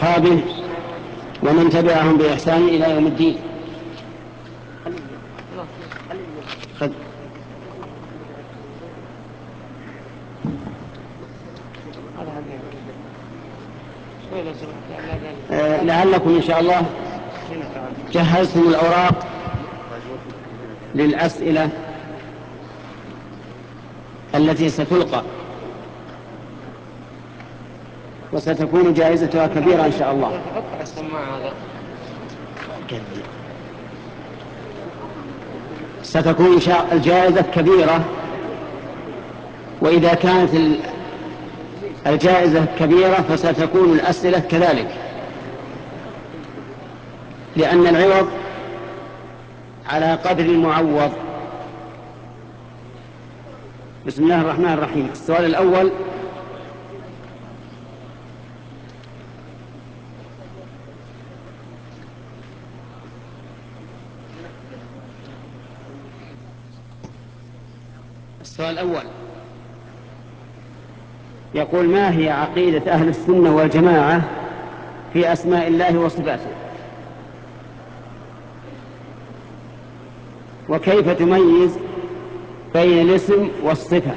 وأصحابه ومن تبعهم بإحسان إلى يوم الدين. لعلكم إن شاء الله جهزتم الأوراق للأسئلة التي ستلقى وستكون جائزتها كبيرة إن شاء الله. ستكون الجائزة كبيرة، وإذا كانت الجائزة كبيرة فستكون الأسئلة كذلك، لأن العوض على قدر المعوض. بسم الله الرحمن الرحيم. السؤال الأول: يقول: ما هي عقيدة أهل السنة والجماعة في أسماء الله وصفاته؟ وكيف تميز بين الاسم والصفة؟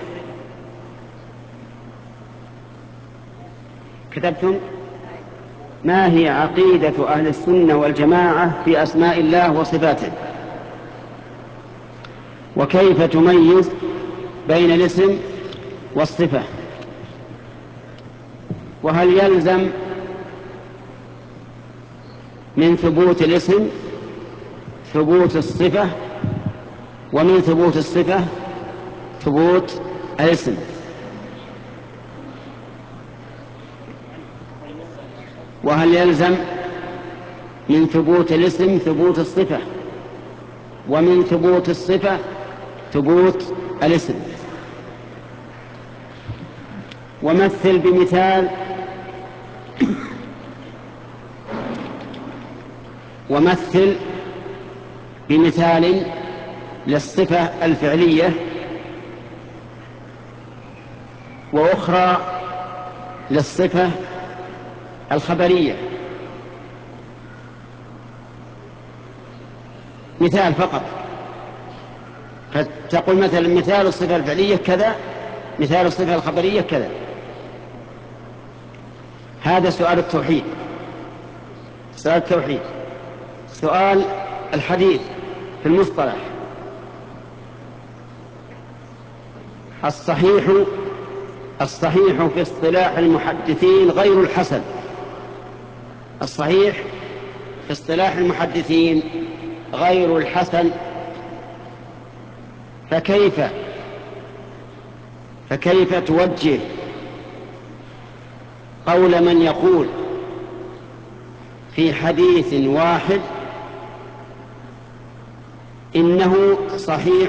كتبتم؟ ما هي عقيدة أهل السنة والجماعة في أسماء الله وصفاته؟ وكيف تميز بين الاسم والصفة؟ وهل يلزم من ثبوت الاسم ثبوت الصفة، ومن ثبوت الصفة ثبوت الاسم؟ وهل يلزم من ثبوت الاسم ثبوت الصفة، ومن ثبوت الصفة ثبوت الاسم؟ ومثل بمثال للصفة الفعلية وأخرى للصفة الخبرية. مثال فقط، فتقول مثلا مثال الصفة الفعلية كذا، مثال الصفة الخبرية كذا. هذا سؤال التوحيد. سؤال الحديث في المصطلح: الصحيح في اصطلاح المحدثين غير الحسن. الصحيح في اصطلاح المحدثين غير الحسن، فكيف توجه قول من يقول في حديث واحد إنه صحيح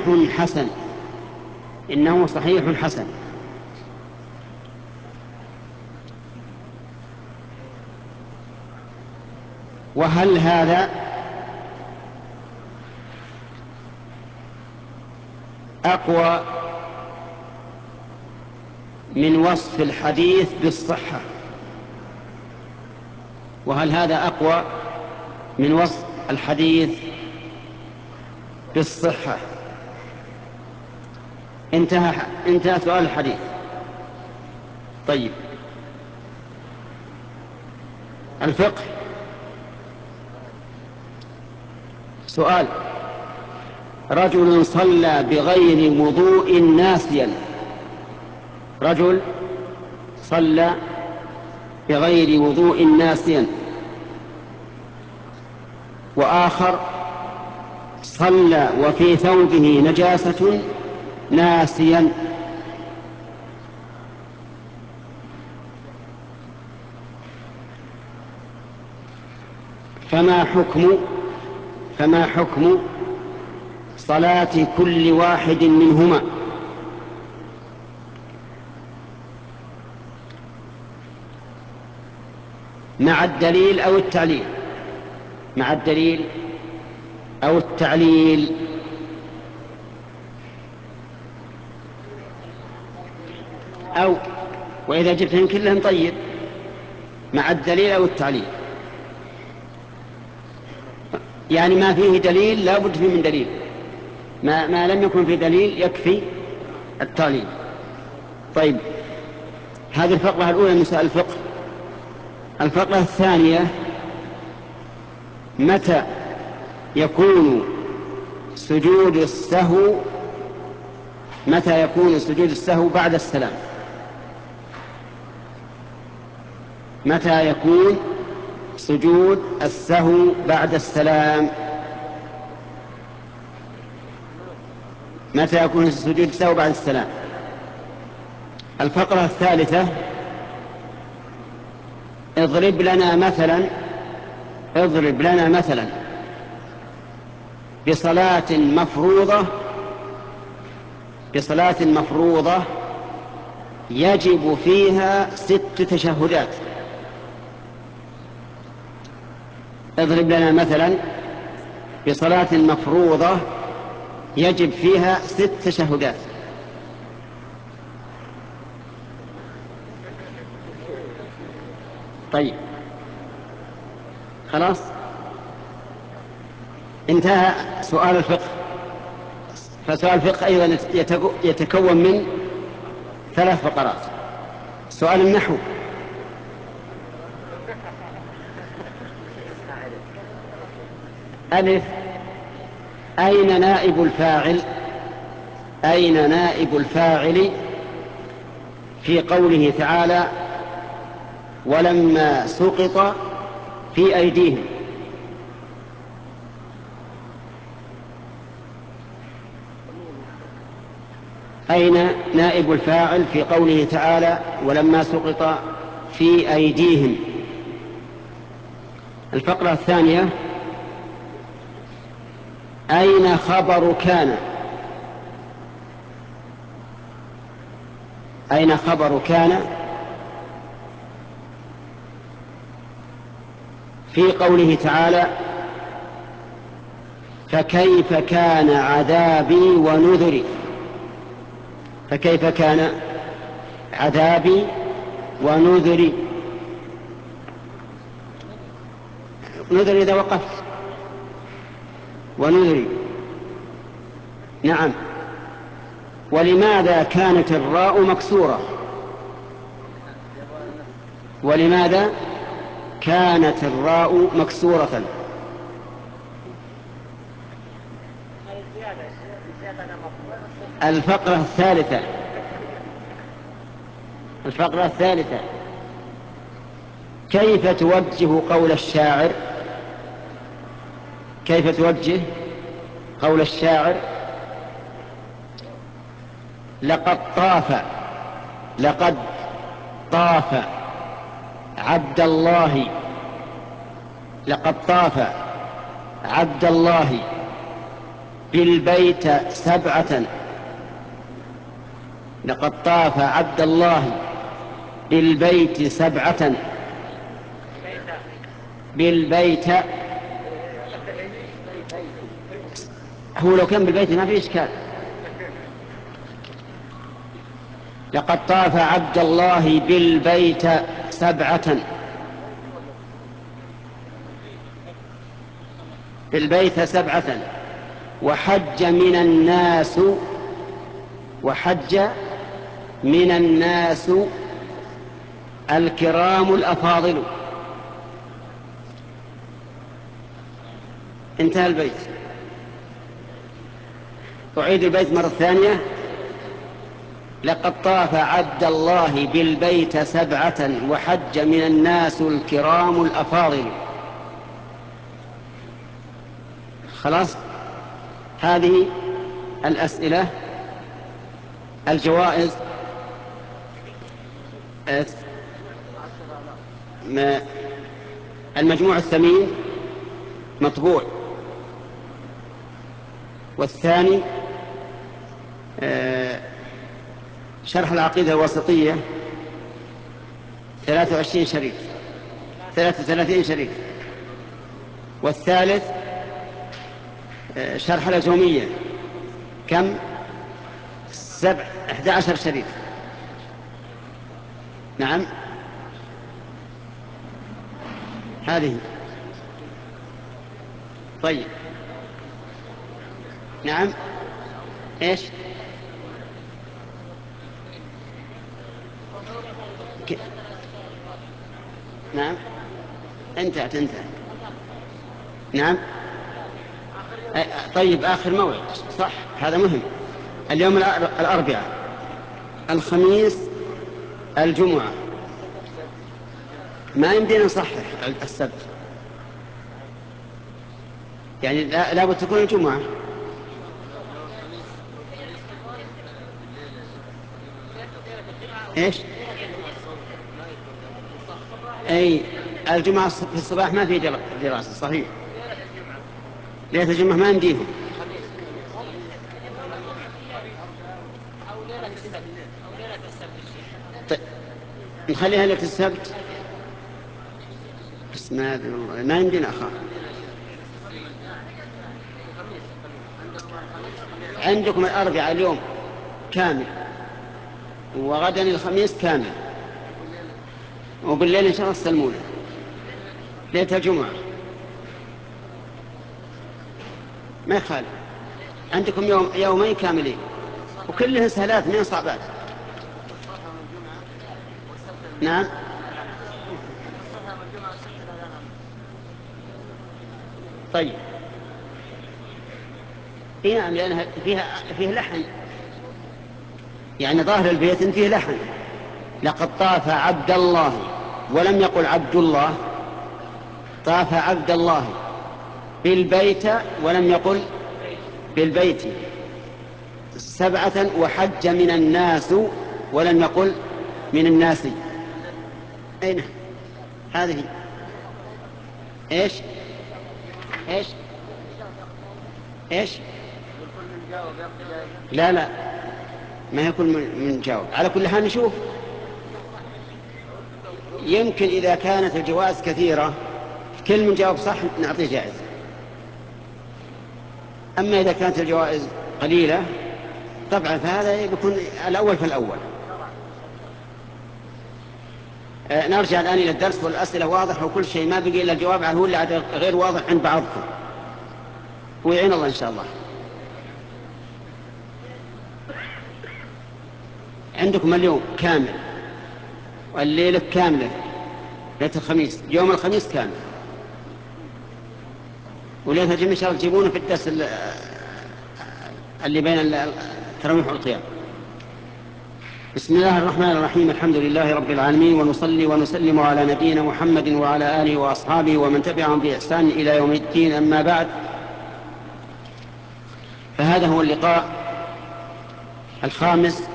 حسن؟ وهل هذا أقوى من وصف الحديث بالصحة؟ وهل هذا أقوى من وصف الحديث بالصحة؟ انتهى سؤال الحديث. طيب، الفقه. سؤال: رجل صلى بغير وضوء ناسيا. رجل صلى بغير وضوء ناسيا، وآخر صلى وفي ثوبه نجاسة ناسيا. فما حكم صلاة كل واحد منهما؟ مع الدليل أو التعليل. وإذا جبتهم كلهم طيب، مع الدليل أو التعليل، يعني ما فيه دليل لا بد فيه من دليل، ما لم يكن فيه دليل يكفي التعليل. طيب، هذه الفقرة الأولى من مسائل الفقه. الفقرة الثانية: متى يكون سجود السهو بعد السلام؟ متى يكون سجود السهو بعد السلام؟ متى يكون سجود السهو بعد السلام؟ الفقرة الثالثة: اضرب لنا مثلا بصلاة مفروضة يجب فيها 6 تشهدات. اضرب لنا مثلا بصلاة مفروضة يجب فيها 6 تشهدات. طيب، خلاص انتهى سؤال الفقه. فسؤال الفقه أيضا يتكون من 3 فقرات. سؤال النحو: ألف: أين نائب الفاعل في قوله تعالى ولما سقط في أيديهم؟ أين نائب الفاعل في قوله تعالى ولما سقط في أيديهم؟ الفقرة الثانية: أين خبر كان في قوله تعالى فكيف كان عذابي ونذري؟ فكيف كان عذابي ونذري؟ نذري إذا وقفت، ونذري. نعم. ولماذا كانت الراء مكسورة؟ ولماذا كانت الراء مكسورة؟ الفقرة الثالثة: كيف توجه قول الشاعر لقد طاف عبد الله بالبيت 7. لقد طاف عبد الله بالبيت 7. بالبيت، هو لو كان بالبيت ما في إشكال. لقد طاف عبد الله بالبيت 7. بالبيت 7. وحج من الناس الكرام الأفاضل. انتهى البيت. أعيد البيت مرة ثانية: لقد طاف عبد الله بالبيت 7 وحج من الناس الكرام الأفاضل. خلاص، هذه الأسئلة. الجوائز: المجموع الثمين مطبوع، والثاني شرح العقيدة الوسطية 23 شريط، 33 شريط. والثالث شرح الأجرومية كم؟ 11 شريط. نعم. هذه. طيب نعم. ايش؟ نعم انتهت. نعم. طيب آخر موعد صح، هذا مهم. اليوم الأربعاء، الخميس، الجمعة، ما يمدينا نصحح السبت، يعني لا بد تكون الجمعة. ايش؟ اي الجمعة في الصباح ما في دراسة، صحيح. ليلة الجمعة ما يمديهم. طيب نخليها ليلة السبت، بس ما يمدينا أخاف. عندكم الأربعاء اليوم كامل، وغدا الخميس كامل، وبالليل إن شاء الله تسلمونه ليلة الجمعة. ما يخالف، عندكم يومين كاملين وكلهن سهلات من صعبات. نعم. طيب نعم، لأنها فيها لحن، يعني ظاهر البيت فيه لحن. لقد طاف عبد الله، ولم يقل عبد الله. طاف عبد الله بالبيت ولم يقل بالبيت. 7 وحج من الناس ولم يقل من الناس. أين هذه؟ ايش؟ ايش؟ ايش؟ لا ما يكون من جاوب. على كل حال نشوف، يمكن إذا كانت الجوائز كثيرة كل من جاوب صح نعطيه جائزة. أما إذا كانت الجوائز قليلة طبعا فهذا يكون الأول فالأول. نرجع الآن إلى الدرس، والأسئلة واضحة وكل شيء، ما بقي إلا الجواب عنه هو اللي غير واضح عند بعضكم، ويعين الله إن شاء الله. عندكم اليوم كامل، والليلة كاملة، ليلة الخميس، يوم الخميس كامل، وليلة الجمعة إن شاء الله تجيبونه في الدرس اللي بين التراويح والقيام. بسم الله الرحمن الرحيم. الحمد لله رب العالمين، ونصلي ونسلم على نبينا محمد وعلى آله وأصحابه ومن تبعهم بإحسان إلى يوم الدين. أما بعد، فهذا هو اللقاء الخامس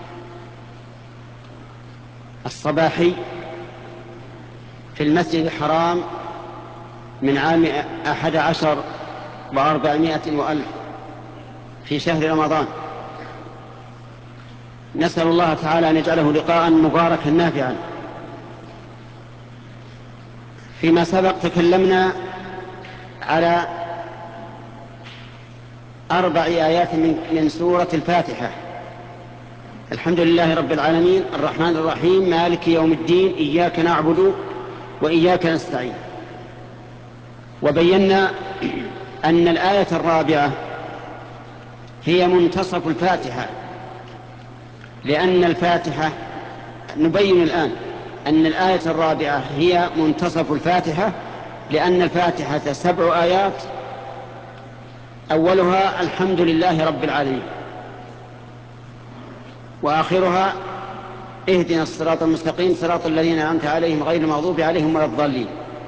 الصباحي في المسجد الحرام من عام 11,400 في شهر رمضان. نسأل الله تعالى أن يجعله لقاء مباركا نافعا. فيما سبق تكلمنا على 4 آيات من سورة الفاتحة. الحمد لله رب العالمين، الرحمن الرحيم، مالك يوم الدين، إياك نعبد وإياك نستعين. وبينا أن الآية الرابعة هي منتصف الفاتحة، لأن الفاتحة، نبين الآن أن الآية الرابعة هي منتصف الفاتحة، لأن الفاتحة 7 آيات، أولها الحمد لله رب العالمين، وآخرها اهدنا الصراط المستقيم صراط الذين أنعمت عليهم غير المغضوب عليهم ولا الضالين.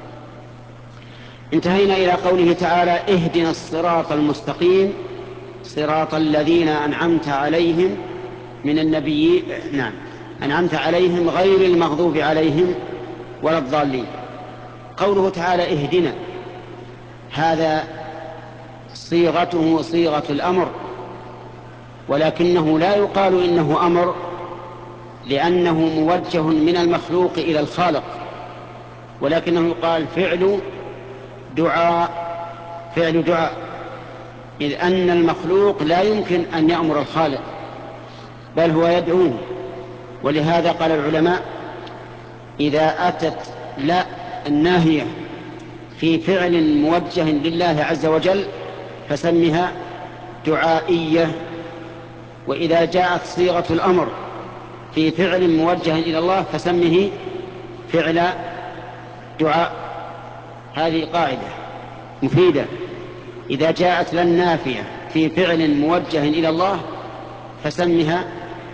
انتهينا إلى قوله تعالى اهدنا الصراط المستقيم صراط الذين أنعمت عليهم من النبيين، نعم، أنعمت عليهم غير المغضوب عليهم ولا الضالين. قوله تعالى اهدنا، هذا صيغته صيغة الأمر، ولكنه لا يقال إنه أمر، لأنه موجه من المخلوق إلى الخالق، ولكنه يقال فعل دعاء، إذ أن المخلوق لا يمكن أن يأمر الخالق، بل هو يدعوه. ولهذا قال العلماء إذا أتت لا الناهية في فعل موجه لله عز وجل فسمها دعائية. وإذا جاءت صيغة الأمر في فعل موجه إلى الله فسمه فعل دعاء. هذه قاعدة مفيدة. إذا جاءت للنافية في فعل موجه إلى الله فسمها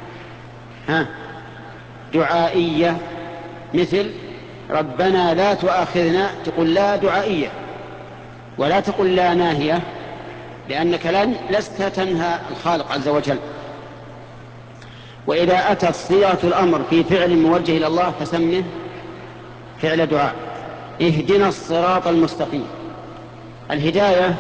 دعائية. مثل ربنا لا تؤاخذنا، تقول لا دعائية، ولا تقول لا ناهية، لأنك لست تنهى الخالق عز وجل. وإذا أتت صيغة الأمر في فعل موجه إلى الله فسمه فعل دعاء. اهدنا الصراط المستقيم. الهداية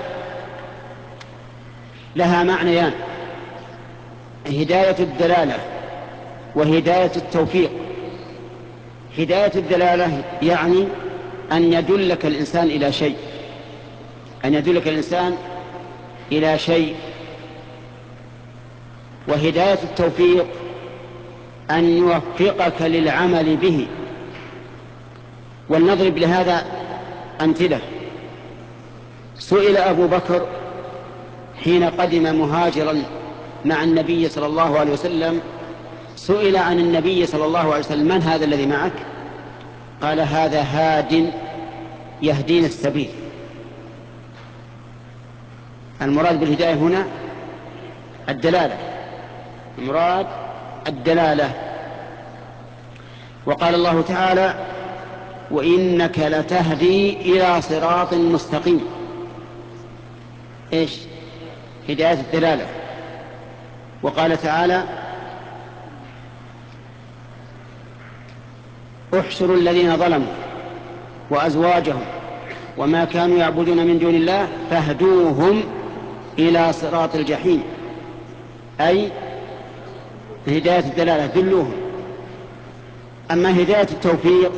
لها معنيان: هداية الدلالة وهداية التوفيق. هداية الدلالة يعني أن يدلك الإنسان إلى شيء، أن يدلك الإنسان إلى شيء. وهداية التوفيق أن يوفقك للعمل به. ولنضرب لهذا أمثلة. سئل أبو بكر حين قدم مهاجرا مع النبي صلى الله عليه وسلم، سئل عن النبي صلى الله عليه وسلم: من هذا الذي معك؟ قال: هذا هاد يهدينا السبيل. المراد بالهداية هنا الدلالة، المراد الدلالة. وقال الله تعالى: وإنك لتهدي إلى صراط مستقيم. إيش؟ هداية الدلالة. وقال تعالى: احشروا الذين ظلموا وأزواجهم وما كانوا يعبدون من دون الله فاهدوهم إلى صراط الجحيم. أي هداية الدلالة، دلوهم. أما هداية التوفيق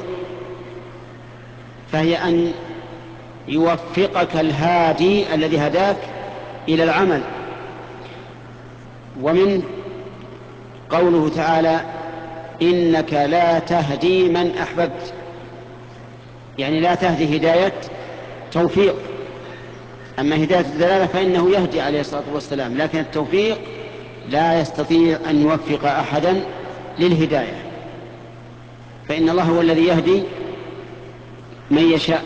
فهي أن يوفقك الهادي الذي هداك إلى العمل. ومن قوله تعالى: إنك لا تهدي من أحببت، يعني لا تهدي هداية توفيق. أما هداية الدلالة فإنه يهدي عليه الصلاة والسلام، لكن التوفيق لا يستطيع أن يوفق أحدا للهداية، فإن الله هو الذي يهدي من يشاء.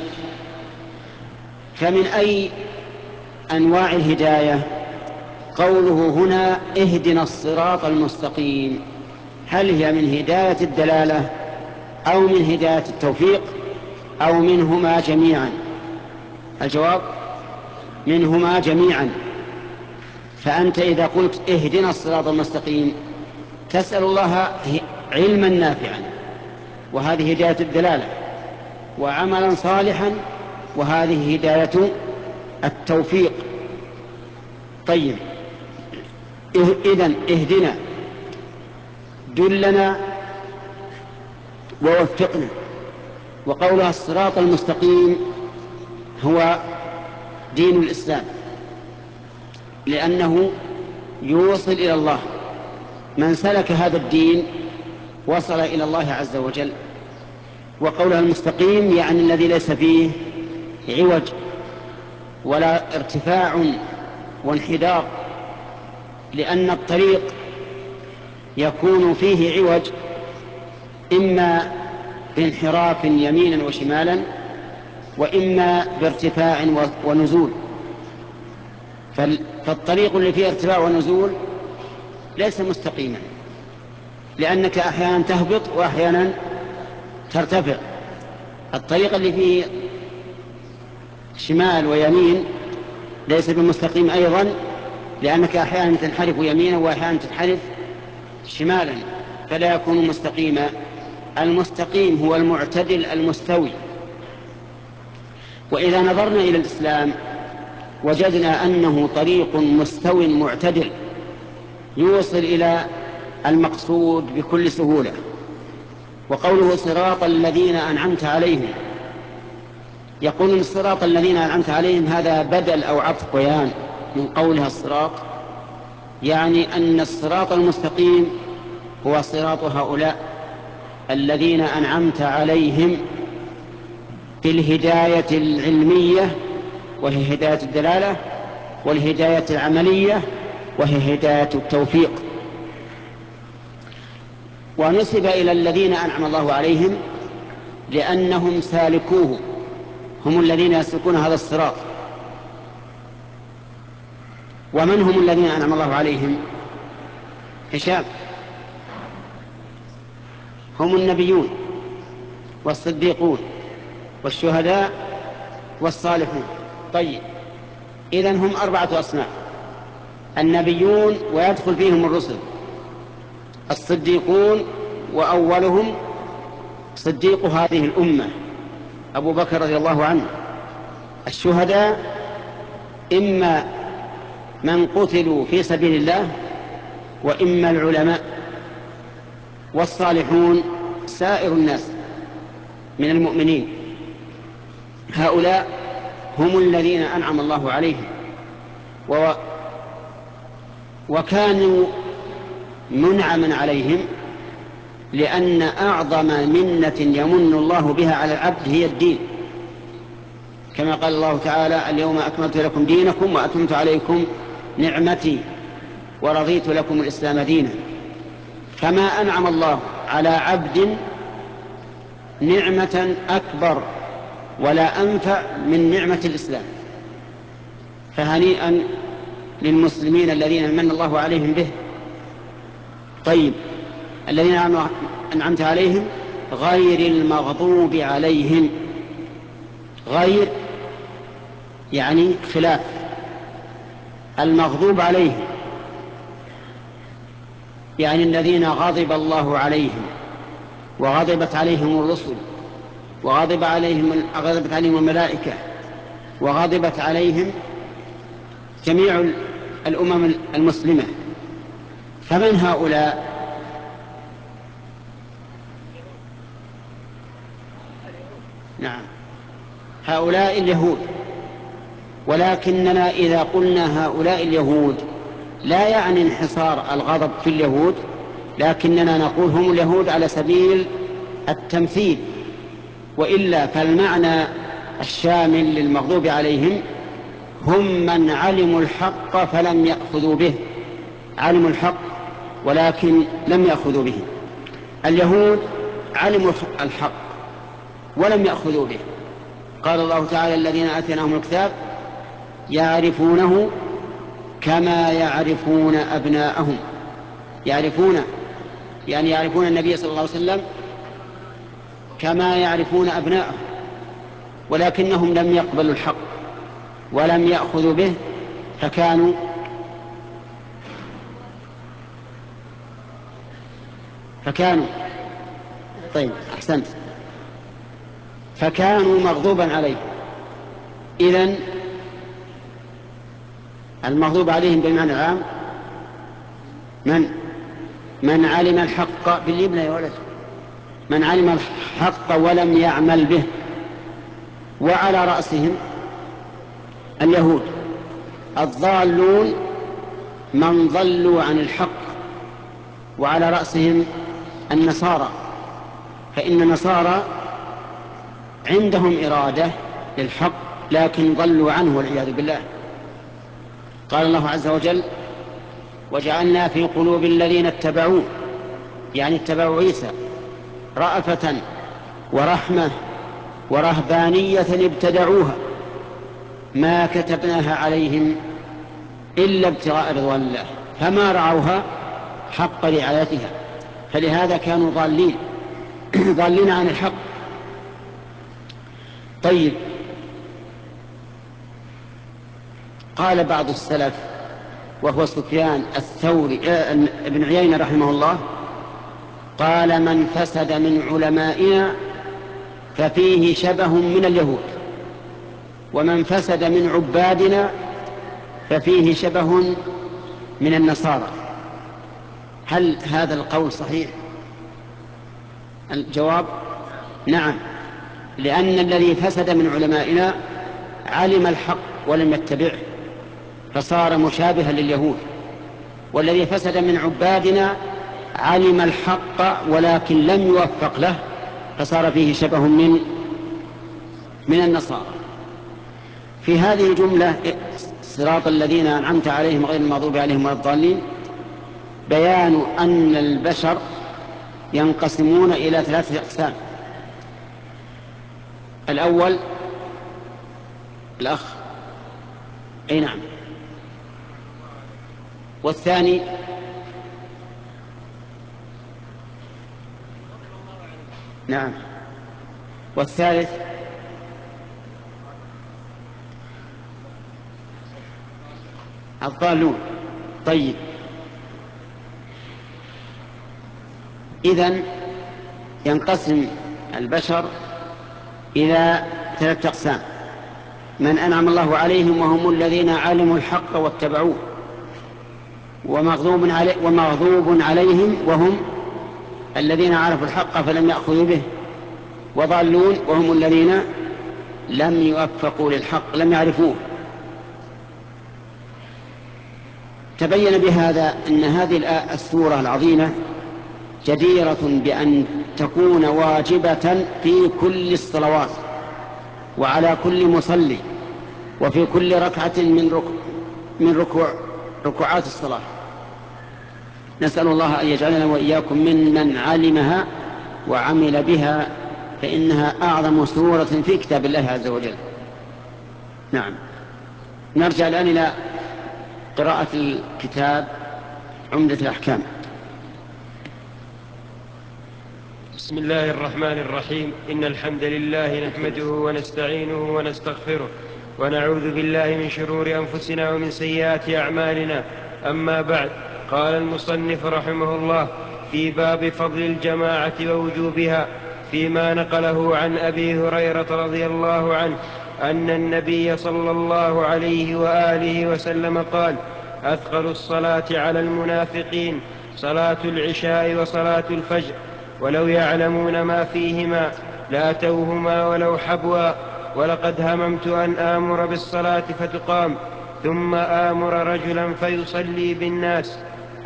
فمن أي أنواع الهداية قوله هنا: اهدنا الصراط المستقيم؟ هل هي من هداية الدلالة أو من هداية التوفيق أو منهما جميعا؟ الجواب: منهما جميعا. فأنت إذا قلت اهدنا الصراط المستقيم تسأل الله علما نافعا، وهذه هداية الدلالة، وعملا صالحا، وهذه هداية التوفيق. طيب، إذن اهدنا، دلنا ووفقنا. وقولها الصراط المستقيم هو دين الإسلام، لأنه يوصل إلى الله. من سلك هذا الدين وصل إلى الله عز وجل. وقولها المستقيم يعني الذي ليس فيه عوج ولا ارتفاع وانحدار، لأن الطريق يكون فيه عوج إما بانحراف يمينا وشمالا، وإما بارتفاع ونزول. فالطريق اللي فيه ارتفاع ونزول ليس مستقيما، لأنك أحيانا تهبط وأحيانا ترتفع. الطريق اللي فيه شمال ويمين ليس بمستقيم أيضا، لأنك أحيانا تنحرف يمينا وأحيانا تنحرف شمالا، فلا يكون مستقيما. المستقيم هو المعتدل المستوي. وإذا نظرنا إلى الإسلام وجدنا أنه طريق مستو معتدل يوصل إلى المقصود بكل سهولة. وقوله صراط الذين أنعمت عليهم، يقولون الصراط الذين أنعمت عليهم هذا بدل أو عطف بيان من قولها الصراط، يعني أن الصراط المستقيم هو صراط هؤلاء الذين أنعمت عليهم في الهداية العلمية وهي هداية الدلالة، والهداية العملية وهي هداية التوفيق. ونسب إلى الذين أنعم الله عليهم لأنهم سالكوه، هم الذين يسلكون هذا الصراط. ومن هم الذين أنعم الله عليهم؟ هشام. هم النبيون والصديقون والشهداء والصالحون. طيب، إذن هم 4 أصناف: النبيون ويدخل فيهم الرسل، الصديقون وأولهم صديق هذه الأمة أبو بكر رضي الله عنه، الشهداء إما من قتلوا في سبيل الله وإما العلماء، والصالحون سائر الناس من المؤمنين. هؤلاء هم الذين أنعم الله عليهم، وكانوا منعما عليهم، لأن أعظم منة يمن الله بها على العبد هي الدين، كما قال الله تعالى: اليوم أكملت لكم دينكم وأتممت عليكم نعمتي ورضيت لكم الإسلام دينا. فما أنعم الله على عبد نعمة أكبر ولا أنفع من نعمة الإسلام. فهنيئا للمسلمين الذين من الله عليهم به. طيب، الذين أنعمت عليهم غير المغضوب عليهم. غير يعني خلاف، المغضوب عليهم يعني الذين غضب الله عليهم وغضبت عليهم الرسل وغضبت عليهم الملائكة وغضبت عليهم جميع الأمم المسلمة. فمن هؤلاء؟ نعم، هؤلاء اليهود. ولكننا إذا قلنا هؤلاء اليهود لا يعني انحصار الغضب في اليهود، لكننا نقول هم اليهود على سبيل التمثيل، وإلا فالمعنى الشامل للمغضوب عليهم هم من علموا الحق فلم يأخذوا به. علموا الحق ولكن لم يأخذوا به. اليهود علموا الحق ولم يأخذوا به. قال الله تعالى: الذين آتيناهم الكتاب يعرفونه كما يعرفون أبناءهم. يعرفون يعني يعرفون النبي صلى الله عليه وسلم كما يعرفون أبناءهم، ولكنهم لم يقبلوا الحق ولم يأخذوا به، فكانوا طيب، أحسنت، فكانوا مغضوبا عليهم. إذن المغضوب عليهم بالمعنى العام من علم الحق بالابن يا ولد، من علم الحق ولم يعمل به. وعلى رأسهم اليهود، الضالون من ضلوا عن الحق. وعلى رأسهم النصارى، فإن النصارى عندهم إرادة للحق لكن ضلوا عنه والعياذ بالله. قال الله عز وجل: وجعلنا في قلوب الذين اتبعوه، يعني اتبعوا عيسى، رأفة ورحمة ورهبانية ابتدعوها ما كتبناها عليهم إلا ابتغاء رضوان الله فما رعوها حق رعايتها، فلهذا كانوا ضالين عن الحق. طيب، قال بعض السلف وهو سفيان الثوري ابن عيينة رحمه الله، قال: من فسد من علمائنا ففيه شبه من اليهود، ومن فسد من عبادنا ففيه شبه من النصارى. هل هذا القول صحيح؟ الجواب: نعم، لأن الذي فسد من علمائنا علم الحق ولم يتبعه فصار مشابها لليهود، والذي فسد من عبادنا علم الحق ولكن لم يوفق له فصار فيه شبه من من النصارى. في هذه الجملة صراط الذين أنعمت عليهم غير المغضوب عليهم ولا الضالين بيان أن البشر ينقسمون إلى 3 أقسام. الأول الأخ، أي نعم، والثاني نعم، والثالث الضالون. طيب، إذن ينقسم البشر إلى 3 أقسام: من أنعم الله عليهم وهم الذين علموا الحق واتبعوه، ومغضوب عليهم وهم الذين عرفوا الحق فلم يأخذوا به، وضالون وهم الذين لم يوفقوا للحق، لم يعرفوه. تبين بهذا أن هذه السورة العظيمة جديرة بأن تكون واجبة في كل الصلوات وعلى كل مصلي وفي كل ركعة من ركوعات الصلاة. نسأل الله أن يجعلنا وإياكم ممن علمها وعمل بها، فإنها أعظم سورة في كتاب الله عز وجل. نعم، نرجع الآن إلى قراءة الكتاب عمدة الأحكام. بسم الله الرحمن الرحيم. إن الحمد لله نحمده ونستعينه ونستغفره ونعوذ بالله من شرور أنفسنا ومن سيئات أعمالنا. أما بعد، قال المصنف رحمه الله في باب فضل الجماعة ووجوبها فيما نقله عن أبي هريرة رضي الله عنه أن النبي صلى الله عليه وآله وسلم قال: أثقل الصلاة على المنافقين صلاة العشاء وصلاة الفجر، ولو يعلمون ما فيهما لأتوهما ولو حبوا. ولقد هممت أن آمر بالصلاة فتقام ثم آمر رجلا فيصلي بالناس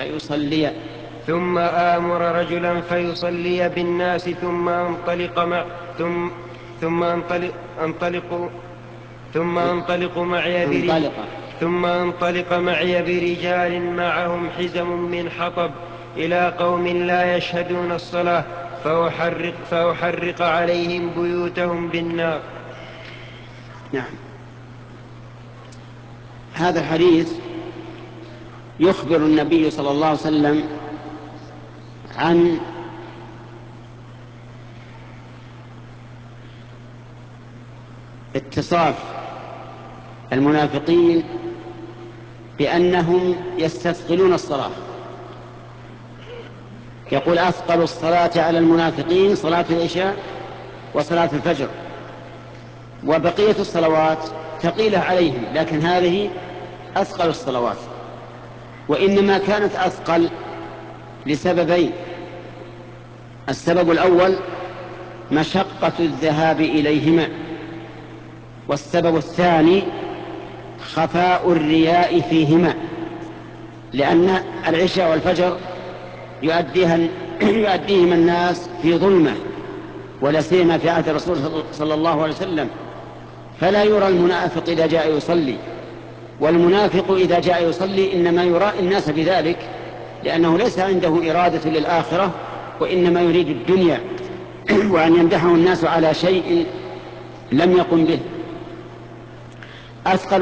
ثم أنطلق معي برجال معهم حزم من حطب إلى قوم لا يشهدون الصلاة فأحرق عليهم بيوتهم بالنار. نعم، هذا الحديث يخبر النبي صلى الله عليه وسلم عن اتصاف المنافقين بأنهم يستثقلون الصلاة. يقول: أثقل الصلاة على المنافقين صلاة العشاء وصلاة الفجر، وبقية الصلوات ثقيلة عليهم، لكن هذه أثقل الصلوات. وإنما كانت أثقل لسببين: السبب الأول مشقة الذهاب إليهما، والسبب الثاني خفاء الرياء فيهما، لأن العشاء والفجر يؤديهما الناس في ظلمة، ولا سيما في عهد الرسول صلى الله عليه وسلم، فلا يرى المنافق إذا جاء يصلي، والمنافق إذا جاء يصلي إنما يرى الناس بذلك، لأنه ليس عنده إرادة للآخرة، وإنما يريد الدنيا وأن يمدحه الناس على شيء لم يقم به. أثقل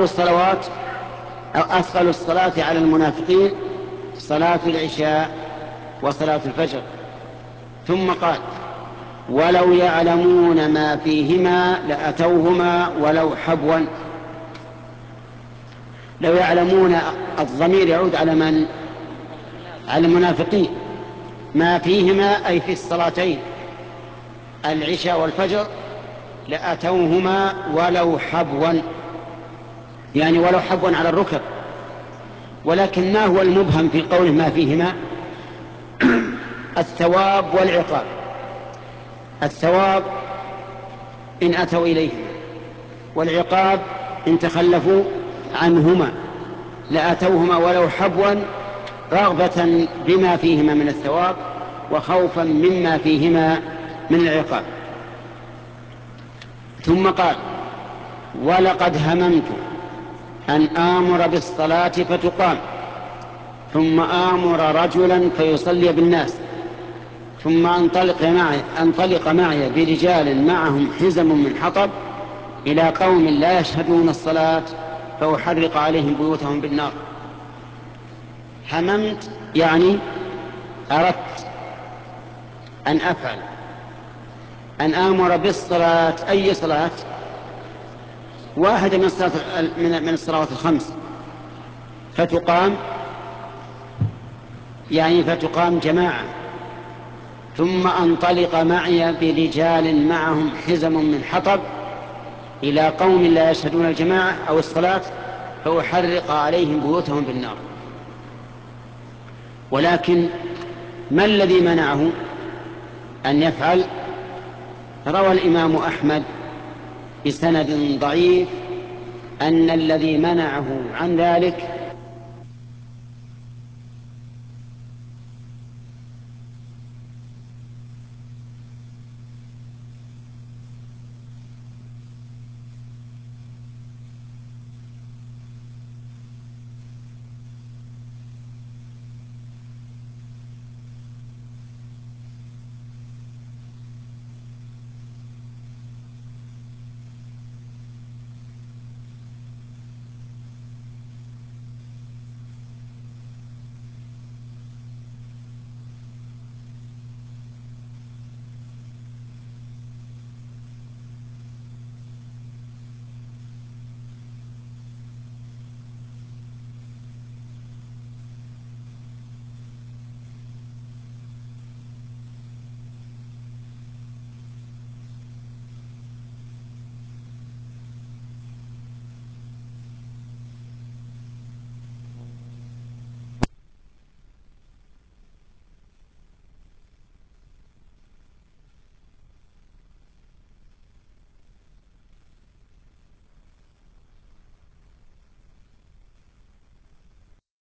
الصلاة على المنافقين صلاة العشاء وصلاة الفجر. ثم قال: ولو يعلمون ما فيهما لأتوهما ولو حبوا. لو يعلمون، الضمير يعود على من؟ على المنافقين. ما فيهما أي في الصلاتين العشاء والفجر لأتوهما ولو حبوا، يعني ولو حبوا على الركب. ولكن ما هو المبهم في قوله ما فيهما؟ الثواب والعقاب. الثواب إن أتوا إليهما، والعقاب إن تخلفوا عنهما. لأتوهما ولو حبوا رغبة بما فيهما من الثواب وخوفا مما فيهما من العقاب. ثم قال: ولقد هممت أن آمر بالصلاة فتقام ثم آمر رجلا فيصلي بالناس ثم أنطلق معي برجال معهم حزم من حطب إلى قوم لا يشهدون الصلاة فأحرق عليهم بيوتهم بالنار. هممت يعني أردت أن أفعل أن آمر بالصلاة، أي صلاة؟ واحدة من الصلوات الخمس، فتقام يعني فتقام جماعة، ثم أنطلق معي برجال معهم حزم من حطب إلى قوم لا يشهدون الجماعة أو الصلاة فأحرق عليهم بيوتهم بالنار. ولكن ما الذي منعه أن يفعل؟ روى الإمام أحمد بسند ضعيف أن الذي منعه عن ذلك